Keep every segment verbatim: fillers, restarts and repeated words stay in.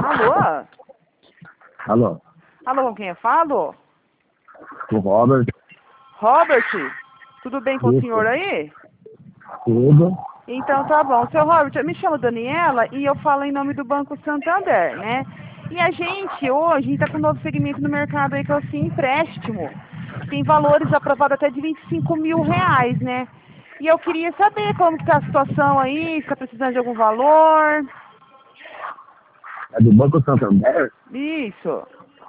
Alô? Alô? Alô, com quem eu falo? O Robert? Robert? Tudo bem com Isso. o senhor aí? Tudo? Então tá bom. Seu Robert, eu me chamo Daniela e eu falo em nome do Banco Santander, né? E a gente hoje, a gente tá com um novo segmento no mercado aí que é o Sim Empréstimo. Tem valores aprovados até de vinte e cinco mil reais, né? E eu queria saber como que tá a situação aí, se tá precisando de algum valor. É do Banco Santander? Isso.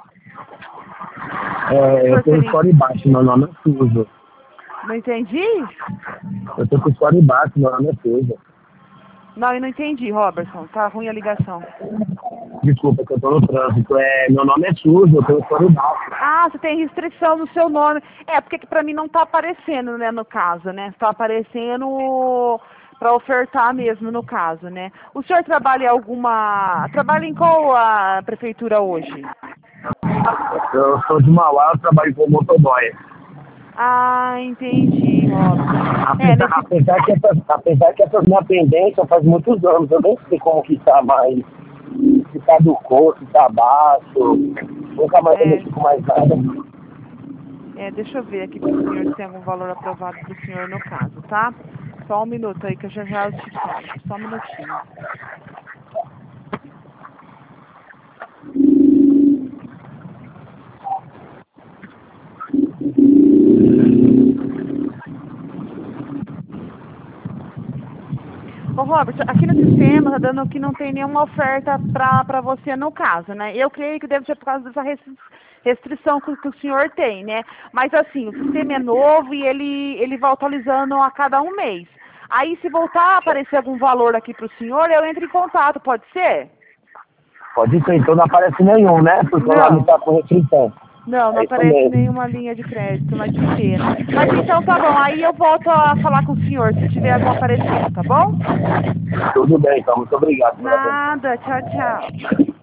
É, eu Senhor tenho seria... score baixo, meu nome é Sujo. Não entendi? Eu tô com score baixo, meu nome é Sujo. Não, eu não entendi, Robertson. Tá ruim a ligação. Desculpa, que eu tô no trânsito. É, meu nome é Sujo, eu tenho score baixo. Ah, você tem restrição no seu nome. É, porque que pra mim não tá aparecendo, né, no caso, né? Tá aparecendo pra ofertar mesmo, no caso, né? O senhor trabalha em alguma... Trabalha em qual a prefeitura hoje? Eu sou de Mauá, eu trabalho com motoboy. Ah, entendi, Robson. É, Apesar, nesse... apesar, que essa, apesar que essa minha pendência faz muitos anos, eu nem sei como que tá mais. Se tá do corpo, se tá baixo. Nunca mais eu É, mexi com mais nada. é, deixa eu ver aqui pro senhor se tem algum valor aprovado pro senhor no caso, tá? Só um minuto aí que eu já já eu te falo. Só um minutinho. Ô, Robert, aqui no sistema tá dando que não tem nenhuma oferta pra, pra você no caso, né? Eu creio que deve ser por causa dessa restri- restrição que, que o senhor tem, né? Mas assim, o sistema é novo e ele, ele vai atualizando a cada um mês. Aí se voltar a aparecer algum valor aqui pro senhor, eu entro em contato, pode ser? Pode ser, então não aparece nenhum, né? Porque lá não Não. tá com restrição. Não, não É isso aparece mesmo. nenhuma linha de crédito, mas que pena. Mas então tá bom, aí eu volto a falar com o senhor se tiver algum aparecendo, tá bom? Tudo bem, então. Muito obrigado pela atenção. Nada, tchau, tchau.